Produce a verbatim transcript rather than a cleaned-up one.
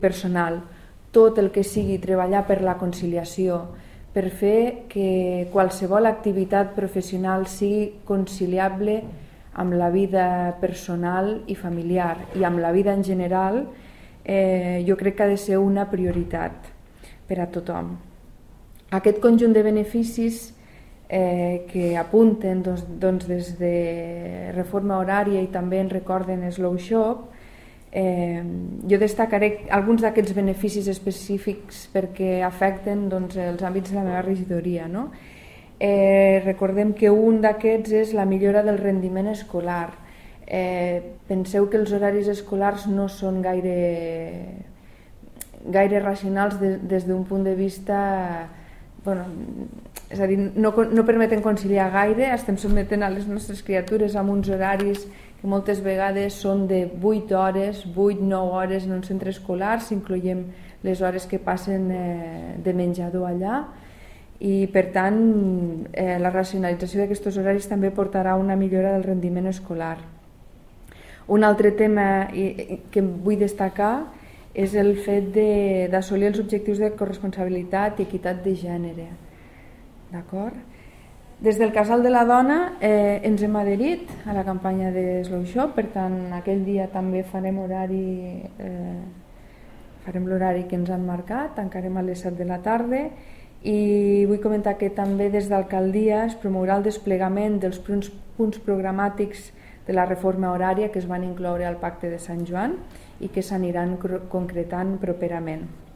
personal, tot el que sigui treballar per la conciliació, per fer que qualsevol activitat professional sigui conciliable amb la vida personal i familiar i amb la vida en general, eh, jo crec que ha de ser una prioritat per a tothom. Aquest conjunt de beneficis eh, que apunten doncs, doncs, des de reforma horària i també en recorden Slow Shop, Eh, jo destacaré alguns d'aquests beneficis específics perquè afecten doncs, els àmbits de la meva regidoria, no? Eh, recordem que un d'aquests és la millora del rendiment escolar. Eh, penseu que els horaris escolars no són gaire, gaire racionals de, des d'un punt de vista... Bueno, és a dir, no, no permeten conciliar gaire, estem sotmetent a les nostres criatures amb uns horaris que moltes vegades són de vuit hores, vuit a nou hores en un centre escolar, si incloem les hores que passen eh, de menjador allà, i per tant eh, la racionalització d'aquests horaris també portarà una millora del rendiment escolar. Un altre tema que vull destacar és el fet d'assolir els objectius de corresponsabilitat i equitat de gènere. D'acord? Des del Casal de la Dona eh, ens hem adherit a la campanya de Slow Shop, per tant aquell dia també farem horari, eh, farem l'horari que ens han marcat, tancarem a les set de la tarda, i vull comentar que també des d'Alcaldia es promourà el desplegament dels punts, punts programàtics de la reforma horària que es van incloure al Pacte de Sant Joan i que s'aniran concretant properament.